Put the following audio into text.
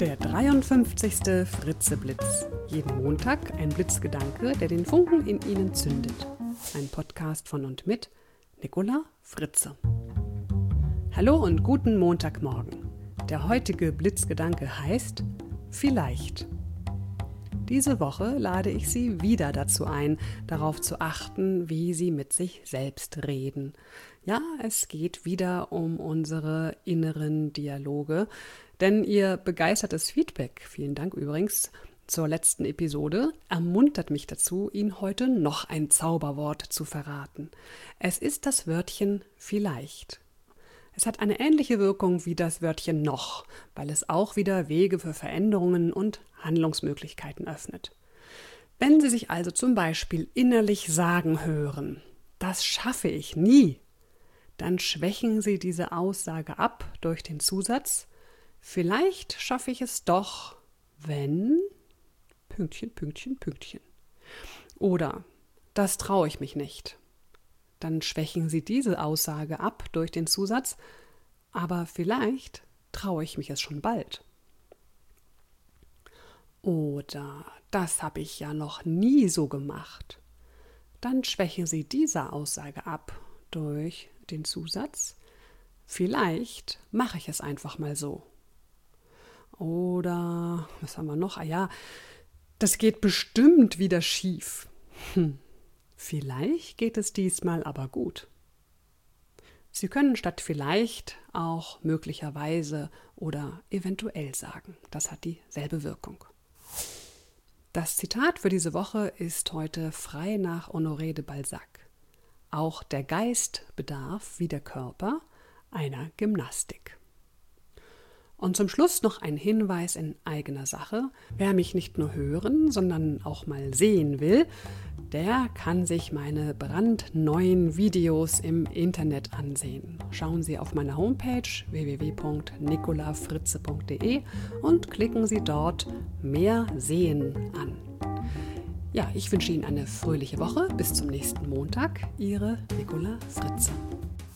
Der 53. Fritze-Blitz. Jeden Montag ein Blitzgedanke, der den Funken in Ihnen zündet. Ein Podcast von und mit Nicola Fritze. Hallo und guten Montagmorgen. Der heutige Blitzgedanke heißt Vielleicht. Diese Woche lade ich Sie wieder dazu ein, darauf zu achten, wie Sie mit sich selbst reden. Ja, es geht wieder um unsere inneren Dialoge, denn Ihr begeistertes Feedback, vielen Dank übrigens, zur letzten Episode, ermuntert mich dazu, Ihnen heute noch ein Zauberwort zu verraten. Es ist das Wörtchen vielleicht. Es hat eine ähnliche Wirkung wie das Wörtchen noch, weil es auch wieder Wege für Veränderungen und Handlungsmöglichkeiten öffnet. Wenn Sie sich also zum Beispiel innerlich sagen hören, das schaffe ich nie, dann schwächen Sie diese Aussage ab durch den Zusatz, vielleicht schaffe ich es doch, wenn... Pünktchen, Pünktchen, Pünktchen. Oder das traue ich mich nicht. Dann schwächen Sie diese Aussage ab durch den Zusatz, aber vielleicht traue ich mich es schon bald. Oder das habe ich ja noch nie so gemacht. Dann schwächen Sie diese Aussage ab durch den Zusatz, vielleicht mache ich es einfach mal so. Oder, was haben wir noch? Das geht bestimmt wieder schief. Vielleicht geht es diesmal aber gut. Sie können statt vielleicht auch möglicherweise oder eventuell sagen. Das hat dieselbe Wirkung. Das Zitat für diese Woche ist heute frei nach Honoré de Balzac. Auch der Geist bedarf, wie der Körper, einer Gymnastik. Und zum Schluss noch ein Hinweis in eigener Sache. Wer mich nicht nur hören, sondern auch mal sehen will, der kann sich meine brandneuen Videos im Internet ansehen. Schauen Sie auf meine Homepage www.nicolafritze.de und klicken Sie dort Mehr Sehen an. Ja, ich wünsche Ihnen eine fröhliche Woche. Bis zum nächsten Montag. Ihre Nicola Fritze.